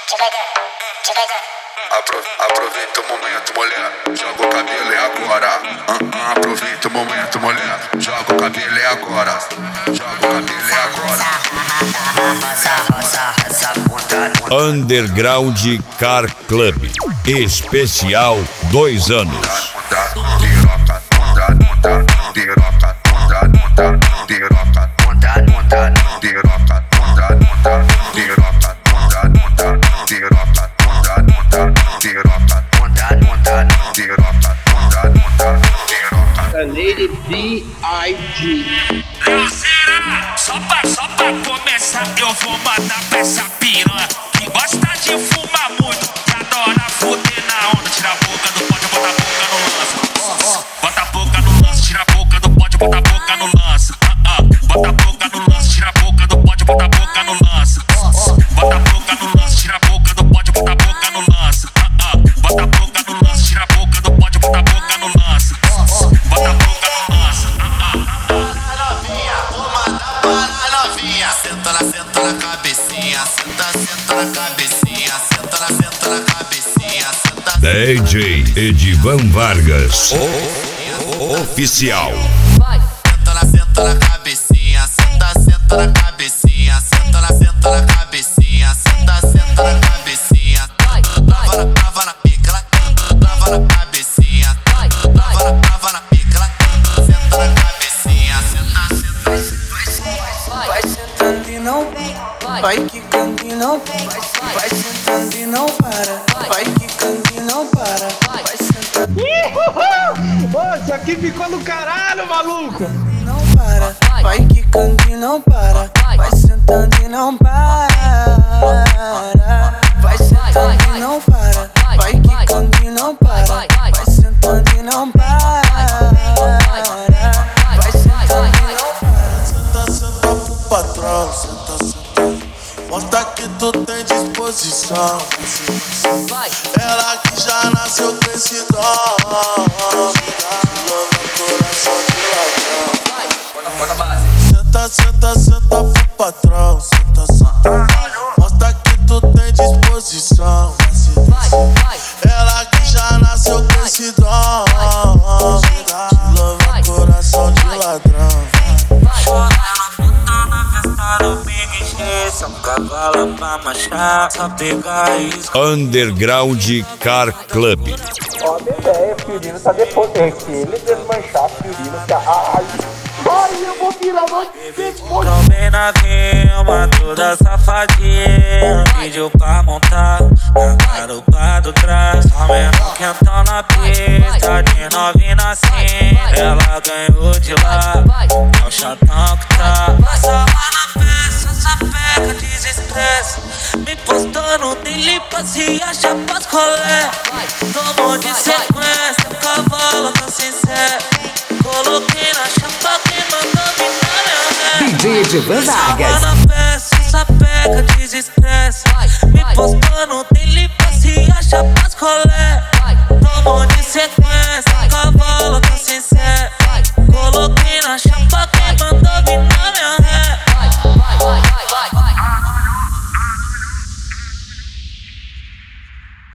Aproveita o momento, mulher, joga o cabelo e agora. Aproveita o momento, mulher, joga o cabelo e agora. Joga o cabelo e agora. Underground Car Club Especial 2 anos. Lady B.I.G. Só pra começar, eu vou mandar pra essa piranha que gosta de fumar muito, que adora fuder na onda. Tira a boca do pode, bota a boca no lance. Bota a boca no lance, tira a boca do pode, bota a boca no lance. Bota a boca no lance, tira a boca do pode, bota a boca no lance. Bota a boca no lance, tira a boca do pode, bota a boca no lance. Bota a boca no lance, tira a boca do pode, bota a boca no lance. Bota a boca no lance. Senta na cabecinha, senta na cabecinha, senta na cabecinha, senta. DJ Edivan Vargas Oficial. Senta na cabecinha, senta na cabecinha, senta na cabecinha, senta na cabecinha. Trava na pica, trava na cabecinha, trava na pica, senta na cabecinha, senta. Vai sentando e não vai quicando e não vai sentando e não para, vai quicando e não para, vai sentando. Isso aqui ficou do caralho, maluco! Não para, vai quicando e não para, vai sentando e não para, vai sentando e não para, vai quicando e não para, vai sentando e não para, vai sentando e não para. Senta pro patrão, senta. Mostra que tu tem disposição. Ela que já nasceu com esse dom. Coração de ladrão. Senta pro patrão. Senta. Mostra que tu tem disposição. Ela que já nasceu com esse dom. Coração de ladrão. Só cavalo pra marchar, só pegar isso. Underground Car Club. Ó, a ideia, Fiorino tá depois. É que ele desmanchar, Fiorino tá. Ai, eu vou virar uma depois. Tomei na cama, toda safadinha. Pediu pra montar na garupa do trás. Só mesmo quentão na pista, de novinha assim. Ela ganhou de lá, é o chatão que tá. Passa lá na peça, essa pega desestressa. Me postando, nem limpa se acha pras colé. Tomou de sequência, cavalo tá sincero. Coloquei na chapa, quem mandou me dar minha ré. DJ Edivan Vargas. Na peça, essa pega desestressa. Me postando, nem limpa se acha